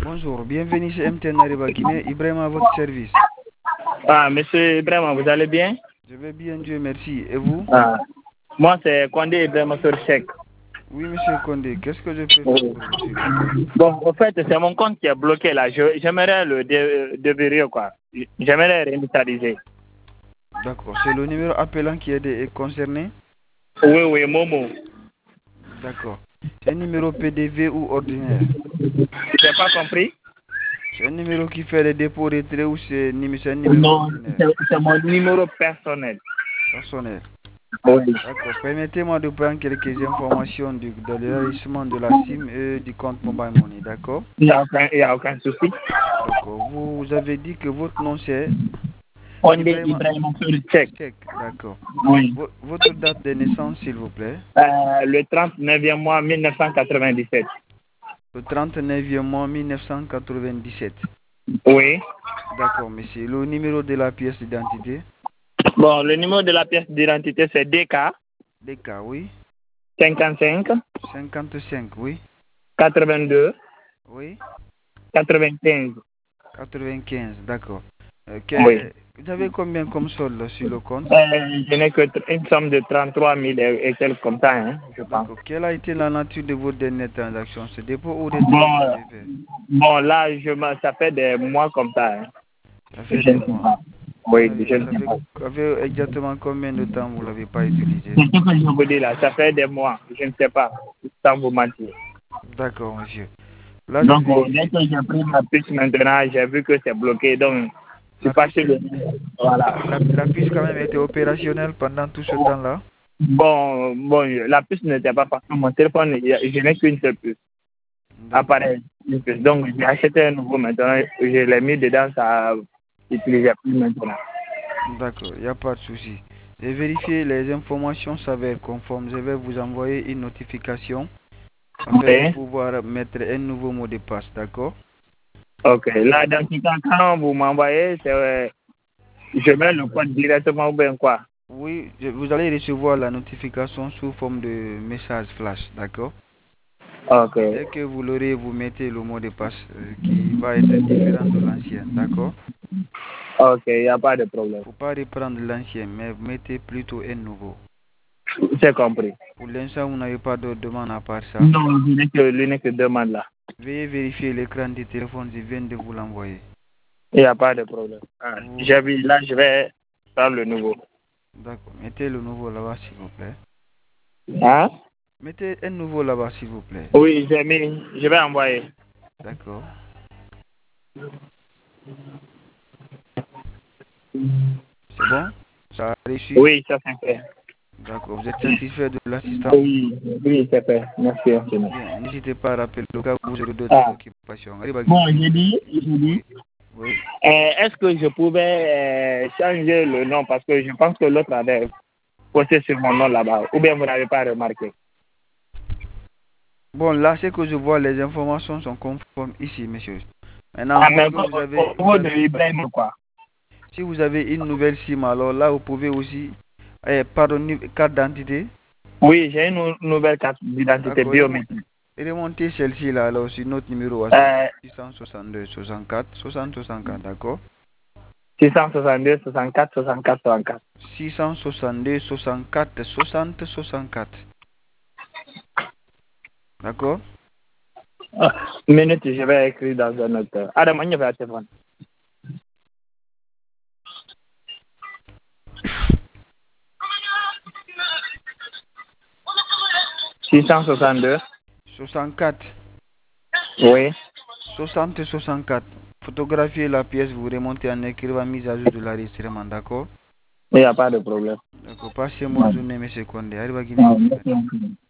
Bonjour, bienvenue chez MTN Arriba Guinée. Ibrahim à votre service. Ah, monsieur Ibrahim, vous allez bien? Je vais bien, Dieu merci. Et vous? Moi, c'est Condé Ibrahim sur chèque. Oui, monsieur Condé, qu'est-ce que je peux faire pour vous, s'il vous plaît? Bon, en fait, c'est mon compte qui est bloqué là. J'aimerais le déverrouiller, quoi. J'aimerais réinitialiser. D'accord, c'est le numéro appelant qui est concerné? Oui, Momo. D'accord. C'est un numéro PDV ou ordinaire? J'ai pas compris? C'est un numéro qui fait les dépôts retraits ou c'est un numéro Non, ordinaire? c'est mon numéro personnel. Personnel. Oui. D'accord. Permettez-moi de prendre quelques informations de l'enregistrement de la SIM et du compte Mobile Money, d'accord? Il y a aucun souci. D'accord. Vous avez dit que votre nom c'est Condé Ibrahim Ibrahim sur chèque. Check, d'accord. Oui. Votre date de naissance, s'il vous plaît? Le 39e mois 1997. Le 39e mois 1997. Oui. D'accord, monsieur. Le numéro de la pièce d'identité? Bon, le numéro de la pièce d'identité, c'est DK DK, oui. 55 55, oui. 82 Oui. 95. 95, d'accord. Oui. Vous avez combien comme solde sur le compte? Je n'ai que une somme de 33 000 et quelques comme ça, hein, je pense. D'accord. Quelle a été la nature de votre dernière transaction? Ce dépôt ou retrait vous Bon, l'avez fait? bon là, ça fait des mois comme ça. Hein. Ça fait Je des ne sais mois. pas. Oui, je ne sais pas. Ça fait exactement combien de temps vous ne l'avez pas utilisé? C'est ce que je vous dis là, ça fait des mois, je ne sais pas, sans vous mentir. D'accord, monsieur. Là, je Donc, dès vérifie. que j'ai pris ma puce maintenant, j'ai vu que c'est bloqué, donc je suis La passé puce, le... Voilà. la puce quand même était opérationnelle pendant tout ce temps-là? Bon, la puce n'était pas parce que mon téléphone, je n'ai qu'une seule puce. D'accord. Appareil. Donc, j'ai acheté un nouveau maintenant, je l'ai mis dedans, ça n'utilise plus maintenant. D'accord, il n'y a pas de souci. J'ai vérifié, les informations s'avèrent conformes. Je vais vous envoyer une notification afin de Oui. pouvoir mettre un nouveau mot de passe, d'accord? Ok. Là, dans ce cas, quand vous m'envoyez, je mets le code directement ou bien quoi? Oui, vous allez recevoir la notification sous forme de message flash, d'accord? Ok. Dès que vous l'aurez, vous mettez le mot de passe qui va être différent de l'ancien, d'accord? Ok, il n'y a pas de problème. Faut pas reprendre l'ancien, mais mettez plutôt un nouveau. J'ai compris. Pour l'instant, vous n'avez pas de demande à part ça. Non, l'unique demande là. Veuillez vérifier l'écran du téléphone, je viens de vous l'envoyer. Il n'y a pas de problème. Ah, Vous... j'ai vu, là, je vais faire le nouveau. D'accord, mettez le nouveau là-bas, s'il vous plaît. Hein? Mettez un nouveau là-bas, s'il vous plaît. Oui, j'ai mis, je vais envoyer. D'accord. C'est bon? Ça a réussi? Oui, ça c'est fait. D'accord. Vous êtes satisfait de l'assistance? Oui, c'est fait. Merci infiniment. Bien, n'hésitez pas à rappeler le cas où vous aurez d'autres Ah, préoccupations. bon, Arriba j'ai dit, Oui, oui. est-ce que je pouvais changer le nom parce que je pense que l'autre avait posté sur mon nom là-bas, ou bien vous n'avez pas remarqué? Bon, là, c'est que je vois, les informations sont conformes ici, monsieur. Maintenant, Ah, mais puisque au niveau de Ibrahim, quoi. si vous avez une nouvelle SIM, alors là, vous pouvez aussi, pardon, carte d'identité. Oui, j'ai une nouvelle carte d'identité D'accord. biométrique. Remontez celle-ci là, alors sur notre numéro WhatsApp. Euh, 662 64 60 64, d'accord? 662 64 64 64. 662 64 60 64. D'accord? Minute, je vais écrire dans un autre. Adam, on y va, téléphone. 662. 64. Oui. 60 64. Photographiez la pièce, vous remontez en écrivant mise à jour de l'enregistrement, d'accord? Il n'y a pas de problème. D'accord. Passez une bonne journée, monsieur Condé. Arriba Guinée. Non, merci.